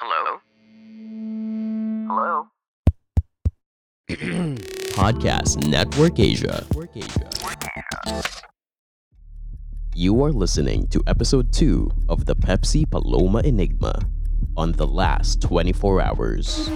Hello? Hello? Podcast Network Asia. You are listening to episode 2 of the Pepsi Paloma Enigma on the last 24 hours.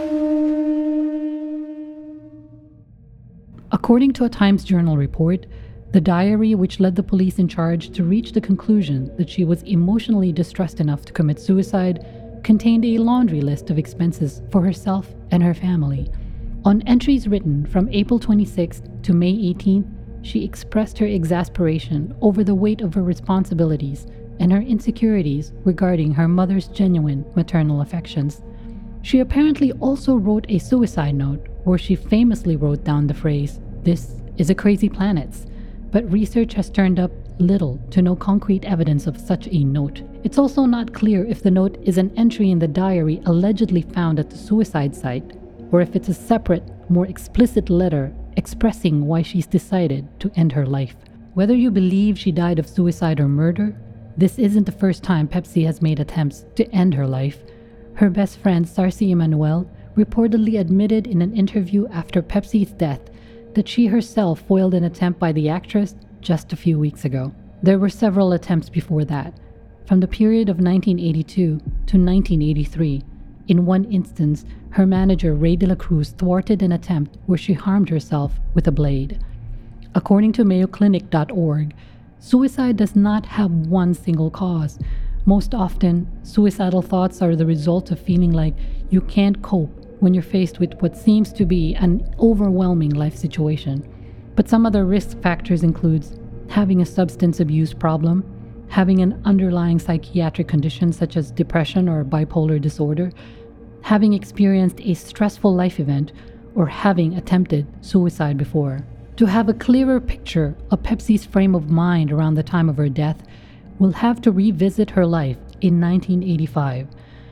According to a Times Journal report, the diary which led the police in charge to reach the conclusion that she was emotionally distressed enough to commit suicide contained a laundry list of expenses for herself and her family. On entries written from April 26th to May 18th, she expressed her exasperation over the weight of her responsibilities and her insecurities regarding her mother's genuine maternal affections. She apparently also wrote a suicide note where she famously wrote down the phrase, "This is a crazy planet," but research has turned up little to no concrete evidence of such a note. It's also not clear if the note is an entry in the diary allegedly found at the suicide site, or if it's a separate, more explicit letter expressing why she's decided to end her life. Whether you believe she died of suicide or murder, this isn't the first time Pepsi has made attempts to end her life. Her best friend, Sarcy Emmanuel, reportedly admitted in an interview after Pepsi's death that she herself foiled an attempt by the actress just a few weeks ago. There were several attempts before that, from the period of 1982 to 1983. In one instance, her manager Ray De La Cruz thwarted an attempt where she harmed herself with a blade. According to MayoClinic.org, suicide does not have one single cause. Most often, suicidal thoughts are the result of feeling like you can't cope when you're faced with what seems to be an overwhelming life situation. But some other risk factors include having a substance abuse problem, having an underlying psychiatric condition such as depression or bipolar disorder, having experienced a stressful life event, or having attempted suicide before. To have a clearer picture of Pepsi's frame of mind around the time of her death, we'll have to revisit her life in 1985,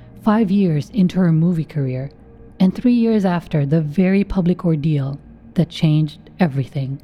5 years into her movie career, and 3 years after the very public ordeal that changed everything.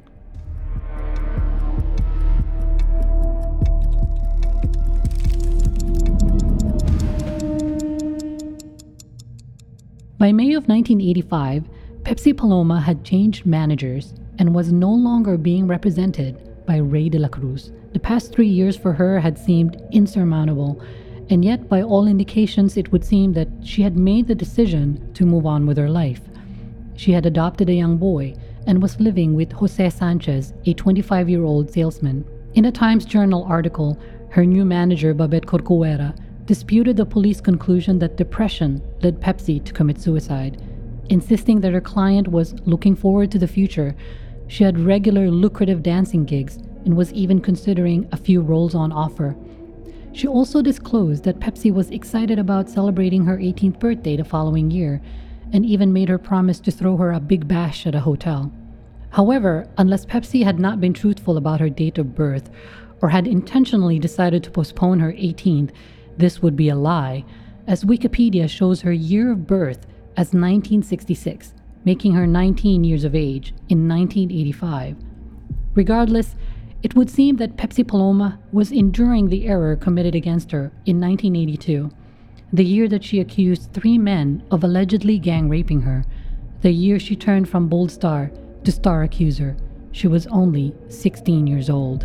By May of 1985, Pepsi Paloma had changed managers and was no longer being represented by Ray De La Cruz. The past 3 years for her had seemed insurmountable, and yet by all indications it would seem that she had made the decision to move on with her life. She had adopted a young boy and was living with Jose Sanchez, a 25-year-old salesman. In a Times Journal article, her new manager Babette Corcuera disputed the police conclusion that depression led Pepsi to commit suicide, insisting that her client was looking forward to the future. She had regular lucrative dancing gigs and was even considering a few roles on offer. She also disclosed that Pepsi was excited about celebrating her 18th birthday the following year, and even made her promise to throw her a big bash at a hotel. However, unless Pepsi had not been truthful about her date of birth, or had intentionally decided to postpone her 18th, this would be a lie, as Wikipedia shows her year of birth as 1966, making her 19 years of age in 1985. Regardless, it would seem that Pepsi Paloma was enduring the error committed against her in 1982, the year that she accused 3 men of allegedly gang raping her, the year she turned from bold star to star accuser. She was only 16 years old.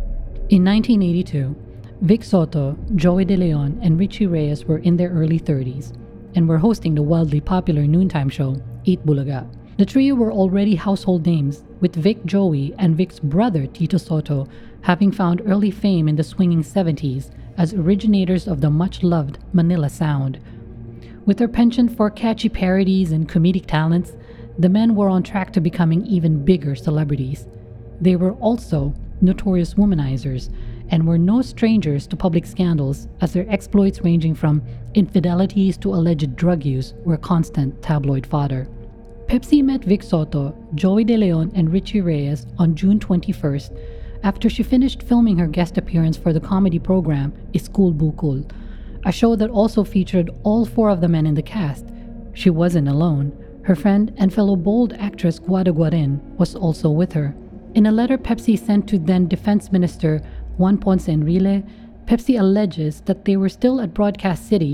In 1982, Vic Soto, Joey De Leon, and Richie Reyes were in their early 30s and were hosting the wildly popular noontime show, Eat Bulaga. The trio were already household names, with Vic, Joey, and Vic's brother Tito Soto having found early fame in the swinging 70s as originators of the much-loved Manila sound. With their penchant for catchy parodies and comedic talents, the men were on track to becoming even bigger celebrities. They were also notorious womanizers and were no strangers to public scandals, as their exploits ranging from infidelities to alleged drug use were constant tabloid fodder. Pepsi met Vic Soto, Joey De Leon, and Richie Reyes on June 21st after she finished filming her guest appearance for the comedy program Iskul Bukul, a show that also featured all 4 of the men in the cast. She wasn't alone. Her friend and fellow Bold actress Guada Guarin was also with her. In a letter Pepsi sent to then Defense Minister Juan Ponce Enrile, Pepsi alleges that they were still at Broadcast City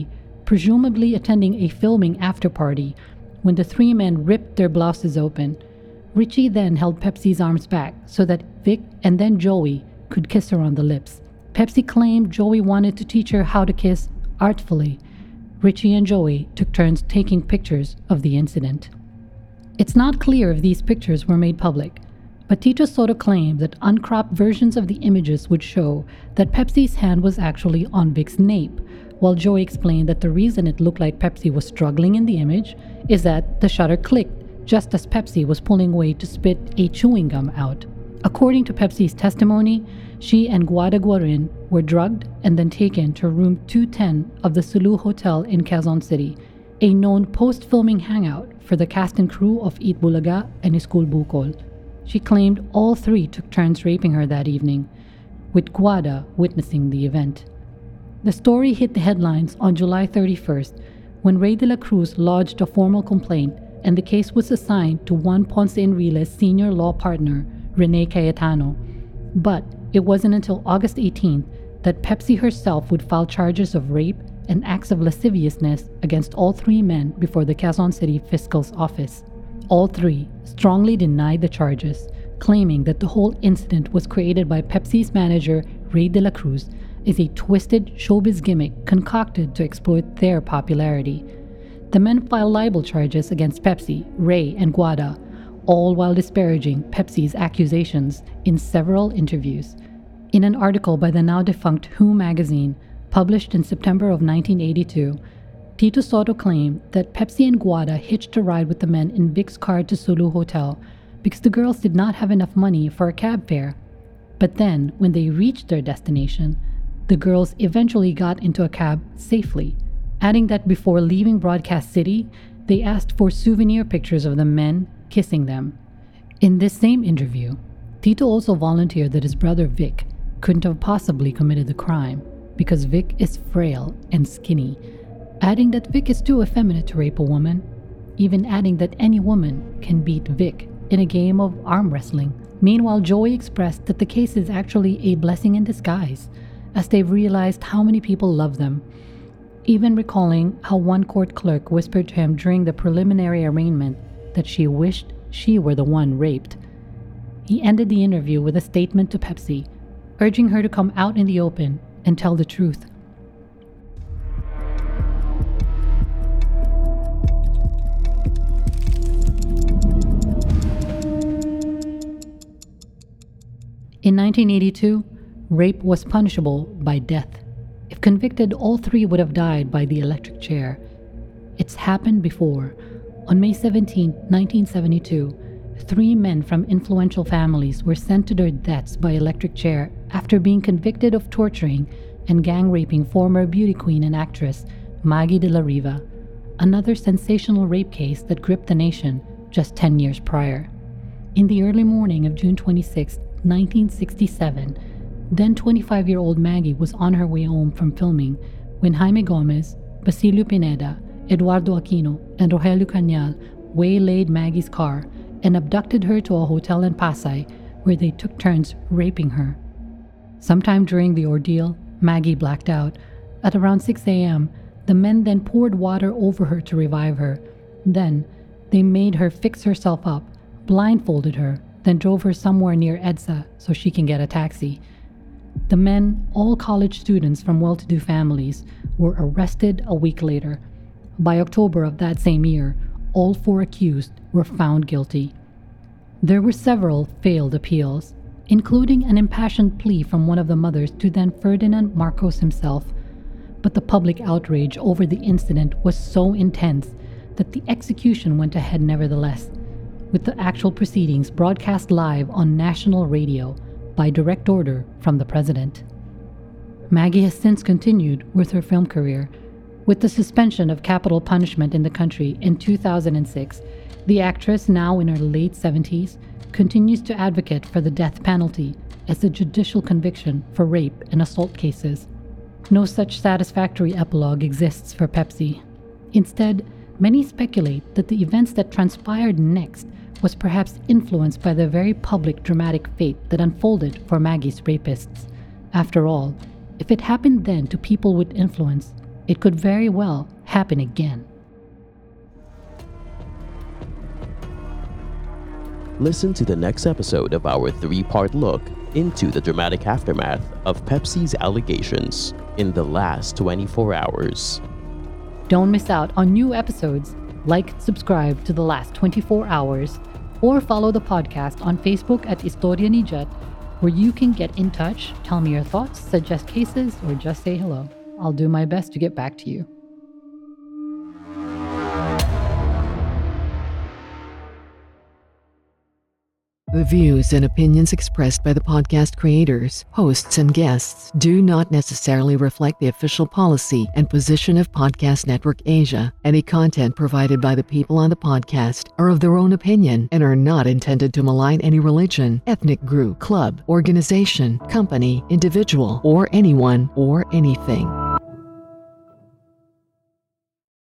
presumably attending a filming after-party, when the three men ripped their blouses open. Richie then held Pepsi's arms back so that Vic and then Joey could kiss her on the lips. Pepsi claimed Joey wanted to teach her how to kiss artfully. Richie and Joey took turns taking pictures of the incident. It's not clear if these pictures were made public, but Tito Soto claimed that uncropped versions of the images would show that Pepsi's hand was actually on Vic's nape, while Joey explained that the reason it looked like Pepsi was struggling in the image is that the shutter clicked just as Pepsi was pulling away to spit a chewing gum out. According to Pepsi's testimony, she and Guada Guarin were drugged and then taken to room 210 of the Sulu Hotel in Quezon City, a known post-filming hangout for the cast and crew of Eat Bulaga and Iskul Bukol. She claimed all three took turns raping her that evening, with Guada witnessing the event. The story hit the headlines on July 31st when Ray de la Cruz lodged a formal complaint and the case was assigned to Juan Ponce Enrile's senior law partner, Rene Cayetano. But it wasn't until August 18th that Pepsi herself would file charges of rape and acts of lasciviousness against all three men before the Quezon City Fiscal's office. All three strongly denied the charges, claiming that the whole incident was created by Pepsi's manager, Ray de la Cruz, as a twisted showbiz gimmick concocted to exploit their popularity. The men filed libel charges against Pepsi, Ray, and Guada, all while disparaging Pepsi's accusations in several interviews. In an article by the now-defunct Who magazine, published in September of 1982, Tito Soto claimed that Pepsi and Guada hitched a ride with the men in Vic's car to Sulu Hotel because the girls did not have enough money for a cab fare. But then, when they reached their destination, the girls eventually got into a cab safely, adding that before leaving Broadcast City, they asked for souvenir pictures of the men kissing them. In this same interview, Tito also volunteered that his brother Vic couldn't have possibly committed the crime because Vic is frail and skinny, adding that Vic is too effeminate to rape a woman, even adding that any woman can beat Vic in a game of arm wrestling. Meanwhile, Joey expressed that the case is actually a blessing in disguise, as they've realized how many people love them, even recalling how one court clerk whispered to him during the preliminary arraignment that she wished she were the one raped. He ended the interview with a statement to Pepsi, urging her to come out in the open and tell the truth. In 1982, rape was punishable by death. If convicted, all three would have died by the electric chair. It's happened before. On May 17, 1972, three men from influential families were sent to their deaths by electric chair after being convicted of torturing and gang raping former beauty queen and actress Maggie de la Riva, another sensational rape case that gripped the nation just 10 years prior. In the early morning of June 26, 1967, then 25-year-old Maggie was on her way home from filming when Jaime Gomez, Basilio Pineda, Eduardo Aquino, and Rogelio Cañal waylaid Maggie's car and abducted her to a hotel in Pasay where they took turns raping her. Sometime during the ordeal, Maggie blacked out. At around 6 a.m., the men then poured water over her to revive her. Then, they made her fix herself up, blindfolded her, then drove her somewhere near EDSA so she can get a taxi. The men, all college students from well-to-do families, were arrested a week later. By October of that same year, all four accused were found guilty. There were several failed appeals, including an impassioned plea from one of the mothers to then Ferdinand Marcos himself. But the public outrage over the incident was so intense that the execution went ahead nevertheless, with the actual proceedings broadcast live on national radio by direct order from the president. Maggie has since continued with her film career. With the suspension of capital punishment in the country in 2006, the actress, now in her late 70s, continues to advocate for the death penalty as a judicial conviction for rape and assault cases. No such satisfactory epilogue exists for Pepsi. Instead, many speculate that the events that transpired next was perhaps influenced by the very public dramatic fate that unfolded for Maggie's rapists. After all, if it happened then to people with influence, it could very well happen again. Listen to the next episode of our 3-part look into the dramatic aftermath of Pepsi's allegations in the last 24 hours. Don't miss out on new episodes. Like and subscribe to The Last 24 Hours, or follow the podcast on Facebook at Historia ni Jet, where you can get in touch, tell me your thoughts, suggest cases, or just say hello. I'll do my best to get back to you. The views and opinions expressed by the podcast creators, hosts, and guests do not necessarily reflect the official policy and position of Podcast Network Asia. Any content provided by the people on the podcast are of their own opinion and are not intended to malign any religion, ethnic group, club, organization, company, individual, or anyone or anything.